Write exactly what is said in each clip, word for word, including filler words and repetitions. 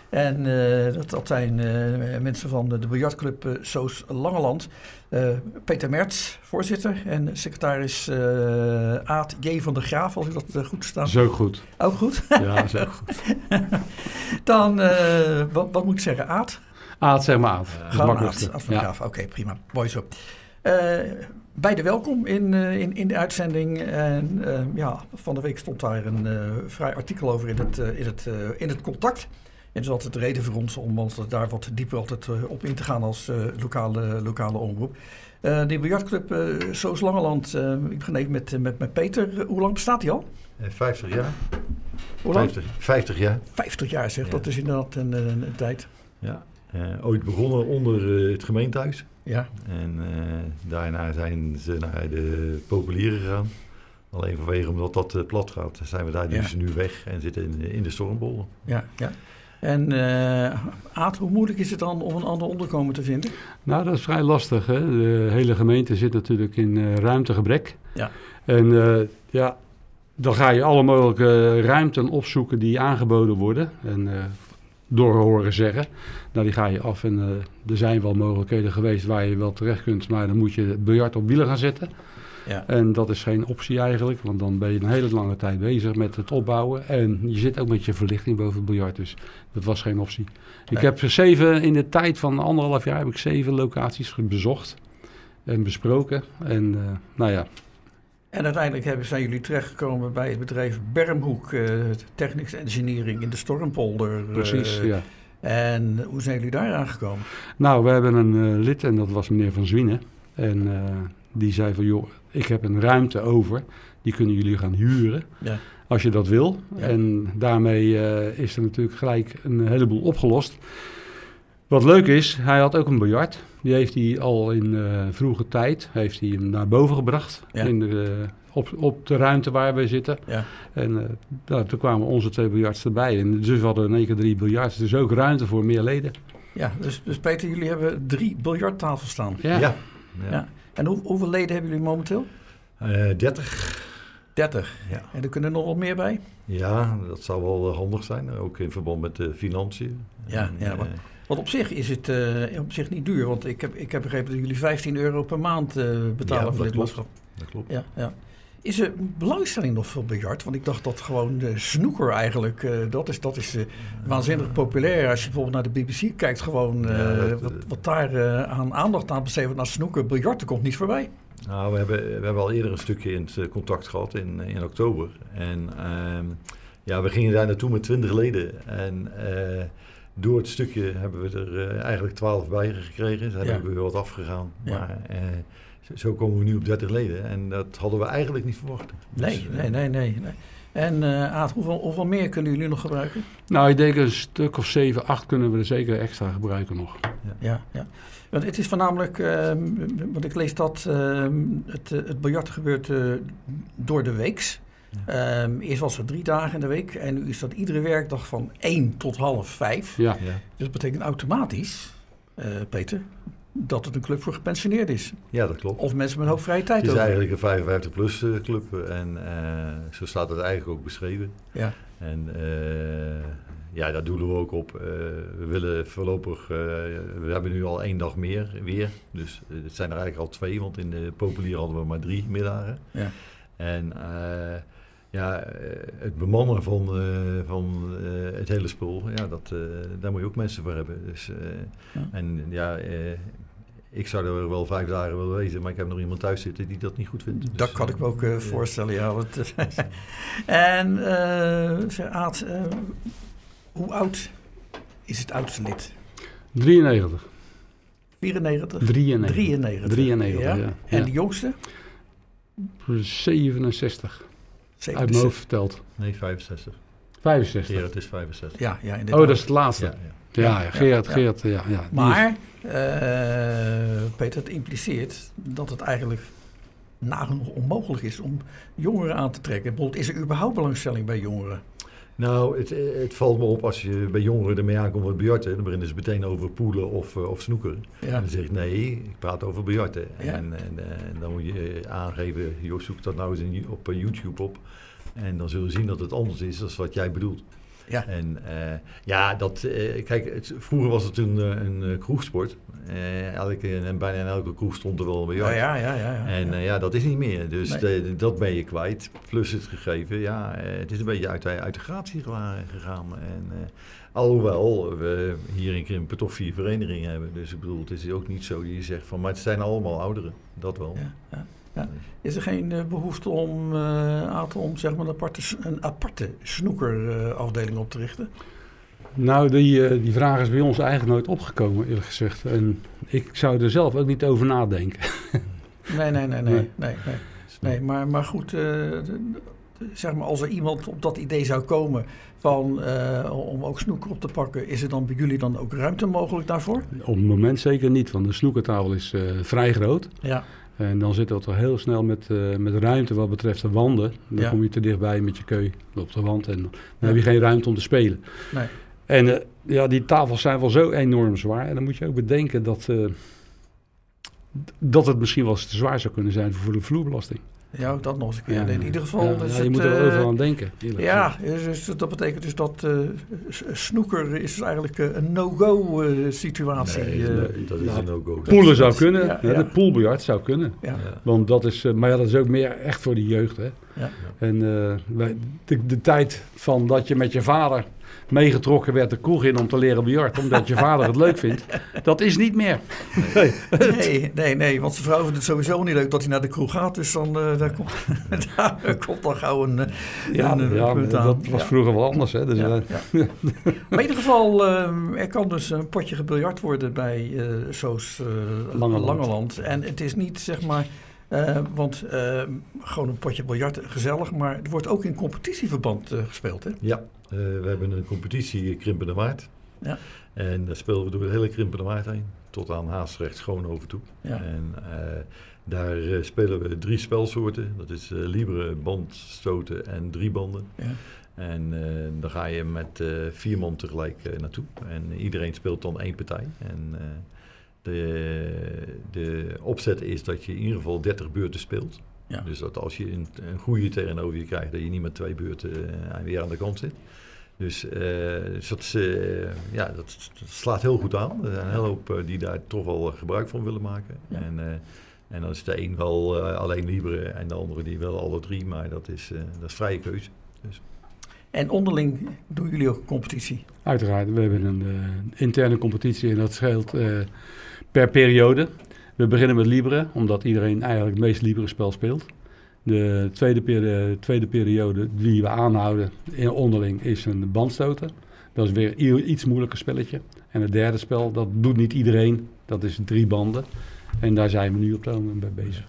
En uh, dat, dat zijn uh, mensen van de, de biljartclub uh, Soos Langeland. Uh, Peter Merts, voorzitter. En secretaris uh, Aad J. van der Graaf, als ik dat uh, goed sta. Dat is ook goed. Ook goed? Ja, dat is ook goed. Dan, uh, wat, wat moet ik zeggen, Aad? Aad, zeg maar Aad. Uh, Gewoon Aad, Aad van der Graaf. Oké, okay, prima. Mooi zo. Uh, beide welkom in, uh, in, in de uitzending. En uh, ja, van de week stond daar een uh, vrij artikel over in het, uh, in het, uh, in het Contact. En dat is altijd de reden voor ons om altijd daar wat dieper altijd, uh, op in te gaan als uh, lokale, lokale omroep. Uh, de biljartclub uh, Soos Langeland, uh, ik begin even met, met, met Peter. Uh, hoe lang bestaat die al? vijftig jaar. Hoe lang? vijftig, vijftig jaar. vijftig jaar zeg, ja. Dat is inderdaad een, een, een tijd. Ja, uh, ooit begonnen onder uh, het gemeentehuis. Ja. En uh, daarna zijn ze naar de populieren gegaan. Alleen vanwege omdat dat uh, plat gaat, zijn we daar dus ja. nu weg en zitten in, in de Stormbollen. Ja, ja. En uh, Aad, hoe moeilijk is het dan om een ander onderkomen te vinden? Nou, dat is vrij lastig. Hè? De hele gemeente zit natuurlijk in uh, ruimtegebrek. Ja. En uh, ja, dan ga je alle mogelijke ruimten opzoeken die aangeboden worden. En uh, door horen zeggen. Nou, die ga je af en uh, er zijn wel mogelijkheden geweest waar je wel terecht kunt. Maar dan moet je biljart op wielen gaan zetten. Ja. En dat is geen optie eigenlijk, want dan ben je een hele lange tijd bezig met het opbouwen. En je zit ook met je verlichting boven het biljart, dus dat was geen optie. Nee. Ik heb zeven, in de tijd van anderhalf jaar heb ik zeven locaties bezocht en besproken. En uh, nou ja. En uiteindelijk hebben, zijn jullie terechtgekomen bij het bedrijf Bermhoek, uh, Technics Engineering in de Stormpolder. Precies, uh, ja. En hoe zijn jullie daar aangekomen? Nou, we hebben een uh, lid en dat was meneer Van Zwienen. En uh, die zei van, joh, ik heb een ruimte over, die kunnen jullie gaan huren, ja. als je dat wil. Ja. En daarmee uh, is er natuurlijk gelijk een heleboel opgelost. Wat leuk is, hij had ook een biljart. Die heeft hij al in uh, vroege tijd heeft hij hem naar boven gebracht, ja. in de, op, op de ruimte waar we zitten. Ja. En uh, nou, toen kwamen onze twee biljarts erbij. En dus we hadden in één keer drie biljarts, dus ook ruimte voor meer leden. Ja, dus, dus Peter, jullie hebben drie biljarttafels staan. Ja. ja. ja. ja. En hoe, hoeveel leden hebben jullie momenteel? Uh, dertig. dertig, ja. En er kunnen nog wat meer bij? Ja, dat zou wel handig zijn, ook in verband met de financiën. Ja, en, ja. Want, want op zich is het uh, op zich niet duur, want ik heb, ik heb begrepen dat jullie vijftien euro per maand uh, betalen ja, voor dit lidmaatschap. Dat klopt. Ja, ja. Is er belangstelling nog voor biljart? Want ik dacht dat gewoon de snooker eigenlijk, uh, dat is, dat is uh, waanzinnig populair. Als je bijvoorbeeld naar de B B C kijkt, gewoon uh, ja, dat, wat, wat daar uh, aan aandacht aan besteed wordt naar snooker, biljart, er komt niet voorbij. Nou, we hebben, we hebben al eerder een stukje in het contact gehad in, in oktober. En uh, ja, we gingen daar naartoe met twintig leden. En uh, door het stukje hebben we er uh, eigenlijk twaalf bij gekregen. Daar ja. hebben we weer wat afgegaan. Ja. Maar uh, zo komen we nu op dertig leden. En dat hadden we eigenlijk niet verwacht. Nee, dus, nee, nee, nee, nee. En uh, Aad, hoeveel, hoeveel meer kunnen jullie nog gebruiken? Nou, ik denk een stuk of zeven, acht kunnen we er zeker extra gebruiken nog. Ja, ja. ja. Want het is voornamelijk, uh, want ik lees dat uh, het, het biljart gebeurt uh, door de weeks. Ja. Um, eerst was het drie dagen in de week en nu is dat iedere werkdag van één tot half vijf. Ja. Ja. Dus dat betekent automatisch, uh, Peter, dat het een club voor gepensioneerd is. Ja, dat klopt. Of mensen met een hoop vrije tijd. Het is over. eigenlijk een vijfenvijftig plus uh, club en uh, zo staat het eigenlijk ook beschreven. Ja. En uh, ja, daar doelen we ook op. Uh, we willen voorlopig, uh, we hebben nu al één dag meer weer. Dus uh, het zijn er eigenlijk al twee, want in de populier hadden we maar drie middagen. Ja. En uh, ja, het bemannen van, uh, van uh, het hele spul, ja, dat, uh, daar moet je ook mensen voor hebben. Dus, uh, ja. En ja, uh, ik zou er wel vijf dagen willen wezen, maar ik heb nog iemand thuis zitten die dat niet goed vindt. Dus, dat kan ik me ook uh, voorstellen, ja. Want, en uh, Aad, uh, hoe oud is het oudste lid? drieënnegentig. vierennegentig? drieënnegentig. drieënnegentig. drieënnegentig, ja. ja. En ja. de jongste? zevenenzestig. zevenenzestig. Uit mijn hoofd verteld. Nee, vijfenzestig. vijfenzestig. Gerard is vijfenzestig. Ja, ja, oh, dat is het laatste. Ja, ja. ja, ja Gerard, ja, Gerard, ja. ja maar, uh, Peter, het impliceert dat het eigenlijk nagenoeg onmogelijk is om jongeren aan te trekken. Bijvoorbeeld, is er überhaupt belangstelling bij jongeren? Nou, het, het valt me op als je bij jongeren ermee aankomt met biljarten. Dan beginnen ze meteen over poelen of, of snoekeren. Ja. En dan zeg ik, nee, ik praat over biljarten. Ja. En, en, en dan moet je aangeven, joh, zoek dat nou eens in, op YouTube op. En dan zullen we zien dat het anders is dan wat jij bedoelt. Ja. En uh, ja, dat, uh, kijk, het, vroeger was het een, een, een kroegsport. Uh, elke, en bijna in elke kroeg stond er wel een biljart. Ja, ja, ja, ja, en uh, ja, dat is niet meer. Dus nee. de, dat ben je kwijt. Plus het gegeven, ja, uh, het is een beetje uit de, uit de gratie gegaan. En, uh, alhoewel we hier in Krimpen toch vier verenigingen hebben. Dus ik bedoel, het is ook niet zo dat je zegt van, maar het zijn allemaal ouderen. Dat wel. Ja, ja. Ja. Is er geen uh, behoefte om, uh, om zeg maar een aparte, een aparte snoekerafdeling uh, op te richten? Nou, die, uh, die vraag is bij ons eigenlijk nooit opgekomen, eerlijk gezegd. En ik zou er zelf ook niet over nadenken. Nee, nee, nee, nee. nee, nee, nee. nee maar, maar goed, uh, de, zeg maar als er iemand op dat idee zou komen van, uh, om ook snoeker op te pakken, is er dan bij jullie dan ook ruimte mogelijk daarvoor? Op het moment zeker niet, want de snoekertafel is uh, vrij groot. Ja. En dan zit dat al heel snel met, uh, met ruimte wat betreft de wanden. Dan ja. kom je te dichtbij met je keu op de wand en dan ja. heb je geen ruimte om te spelen. Nee. En uh, ja, die tafels zijn wel zo enorm zwaar. En dan moet je ook bedenken dat, uh, dat het misschien wel eens te zwaar zou kunnen zijn voor de vloerbelasting. Ja, dat nog eens een keer. Ja, in ieder geval... Ja, dus ja, je het, moet er uh, overal aan denken. Ja, dus dat betekent dus dat uh, snoeker is dus eigenlijk uh, een no-go uh, situatie. Nee, uh, nee, dat is ja, een no-go. Poelen zou kunnen. Ja, ja. Ja. De poolbiljart zou kunnen. Ja. Ja. Want dat is... Uh, maar ja, dat is ook meer echt voor de jeugd. Hè. Ja. En uh, wij, de, de tijd van dat je met je vader meegetrokken werd de kroeg in om te leren biljart, omdat je vader het leuk vindt, dat is niet meer. Nee, nee, nee, nee, want zijn vrouw vindt het sowieso niet leuk dat hij naar de kroeg gaat, dus dan uh, daar, komt, daar komt dan gauw een, ja, een, ja, een dat aan. was Ja. vroeger wel anders. Hè? Dus, ja, uh, ja. Maar in ieder geval, uh, er kan dus een potje gebiljart worden bij uh, Soos uh, Langeland. Langeland. En het is niet, zeg maar, uh, want uh, gewoon een potje biljart, gezellig, maar het wordt ook in competitieverband uh, gespeeld, hè? Ja. Uh, we hebben een competitie Krimpende Waard. Ja. En daar spelen we door de hele Krimpende Waard heen. Tot aan Haastrecht Schoonhoven toe. Ja. En uh, daar uh, spelen we drie spelsoorten. Dat is uh, libre, bandstoten en driebanden. Ja. En uh, dan ga je met uh, vier man tegelijk uh, naartoe. En iedereen speelt dan één partij. En uh, de, de opzet is dat je in ieder geval dertig beurten speelt. Ja. Dus dat als je een, een goede tegenover je krijgt, dat je niet met twee beurten uh, weer aan de kant zit. Dus, uh, dus dat, is, uh, ja, dat, dat slaat heel goed aan. Er zijn een hele hoop uh, die daar toch wel gebruik van willen maken. Ja. En, uh, en dan is de een wel uh, alleen libre en de andere die wel alle drie. Maar dat is, uh, dat is vrije keuze. Dus. En onderling doen jullie ook een competitie? Uiteraard, we hebben een uh, interne competitie en dat scheelt uh, per periode. We beginnen met libre, omdat iedereen eigenlijk het meest libre spel speelt. De tweede, peri- tweede periode die we aanhouden in onderling is een bandstoten. Dat is weer i- iets moeilijker spelletje. En het derde spel, dat doet niet iedereen. Dat is drie banden. En daar zijn we nu op het moment bij bezig.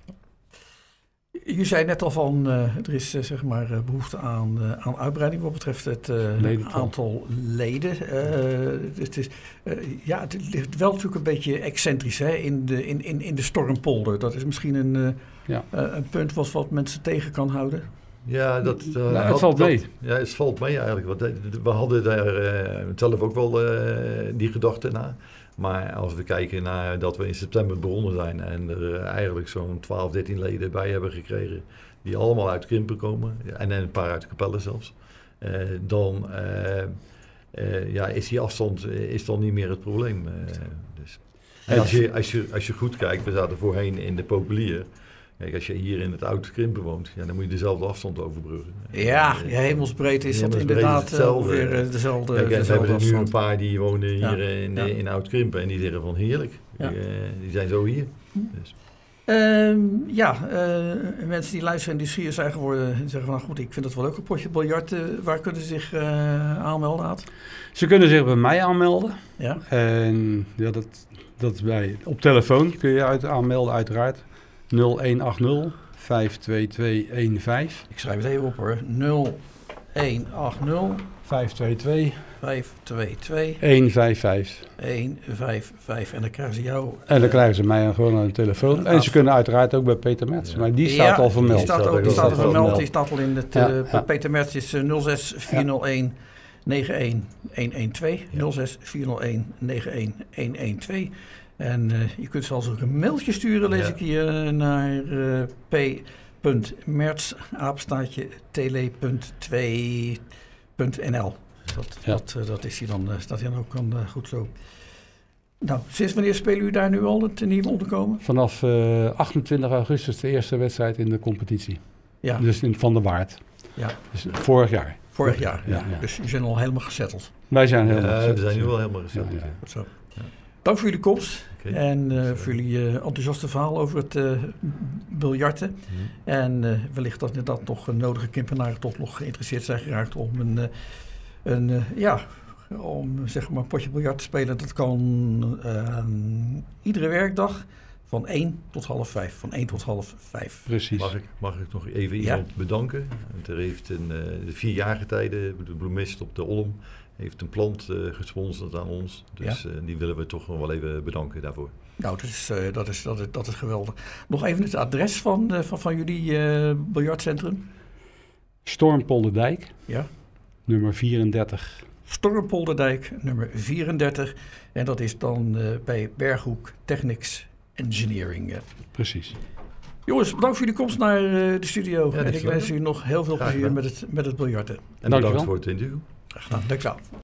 Je zei net al van, uh, er is uh, zeg maar uh, behoefte aan, uh, aan uitbreiding wat betreft het uh, aantal leden. Uh, het, is, uh, ja, het ligt wel natuurlijk een beetje excentrisch hè, in, de, in, in, in de Stormpolder. Dat is misschien een, uh, ja. uh, een punt wat, wat mensen tegen kan houden. Ja, dat, uh, nou, het dat, valt mee. Dat, ja, het valt mee eigenlijk. Want we hadden daar uh, zelf ook wel uh, die gedachte na. Maar als we kijken naar dat we in september begonnen zijn en er uh, eigenlijk zo'n twaalf, dertien leden bij hebben gekregen, die allemaal uit Krimpen komen, en een paar uit Capelle zelfs, uh, dan uh, uh, ja, is die afstand uh, is dan niet meer het probleem. Uh, dus. En als je, als, je, als je goed kijkt, we zaten voorheen in de Populier. Kijk, als je hier in het oude Krimpen woont, ja, dan moet je dezelfde afstand overbruggen. Ja, ja hemelsbreed is het inderdaad uh, ongeveer uh, dezelfde. Kijk, en dezelfde we hebben er nu afstand. een paar die wonen hier ja. in, ja. in oud Krimpen en die zeggen van heerlijk. Ja. Die, uh, die zijn zo hier. Dus. Um, ja, uh, mensen die luisteren en nieuwsgierig zijn geworden en zeggen van nou goed, ik vind het wel leuk een potje biljart. Uh, waar kunnen ze zich uh, aanmelden, Aad? Ze kunnen zich bij mij aanmelden. Ja. En ja, dat, dat is bij, op telefoon kun je uit, aanmelden uiteraard. nul een acht nul vijf twee twee een vijf. Ik schrijf het even op hoor. nul een acht nul vijf twee twee vijf twee twee een vijf vijf. een vijf vijf. En dan krijgen ze jou... En dan krijgen ze mij gewoon aan de telefoon. En ze kunnen uiteraard ook bij Peter Metz. Ja. Maar die staat ja, al vermeld. Die staat, ook, die staat al vermeld. Die staat al in het... Ja, uh, ja. Peter Metz is uh, nul zes vier nul een negen een een een twee. nul zes vier nul een negen een een een twee. En uh, je kunt zelfs ook een mailtje sturen, lees ja. ik hier, uh, naar uh, p punt merts apenstaartje tele punt twee punt n l. dat, Ja. dat, uh, dat is hij dan, uh, staat hij dan ook dan, uh, goed zo. Nou, sinds wanneer spelen u daar nu al het nieuwe onderkomen? Vanaf uh, achtentwintig augustus de eerste wedstrijd in de competitie. Ja. Dus in Van der Waard. Ja. Dus vorig jaar. Vorig jaar, ja. Ja, ja. Dus u zijn al helemaal gezetteld. Wij zijn helemaal Ja, we gezetteld, zijn nu ja. wel helemaal gezellig. Ja, ja. Goed zo. Ja. Dank voor jullie komst. Okay. En uh, voor jullie uh, enthousiaste verhaal over het uh, biljarten. Mm-hmm. En uh, wellicht dat inderdaad nog een nodige Kimpenaren toch nog geïnteresseerd zijn geraakt om een, uh, een uh, ja, om zeg maar een potje biljart te spelen. Dat kan uh, iedere werkdag van één tot half vijf. Van één tot half vijf. Precies. Mag ik, mag ik nog even Ja. iemand bedanken? Want er heeft een, uh, de vier jaargetijden, de bloemist op de Olm, heeft een plant uh, gesponsord aan ons. Dus Ja. uh, die willen we toch nog wel even bedanken daarvoor. Nou, dat is, uh, dat is, dat is, dat is geweldig. Nog even het adres van, uh, van, van jullie uh, biljartcentrum. Stormpolderdijk, Ja. nummer vierendertig. Stormpolderdijk, nummer vierendertig. En dat is dan uh, bij Berghoek Technics Engineering. Uh. Precies. Jongens, bedankt voor jullie komst naar uh, de studio. Ja, en ik dankjewel. wens u nog heel veel Graag plezier gedaan. met het, met het biljarten. En Dankjewel. bedankt voor het interview. Graag gedaan. Dankjewel.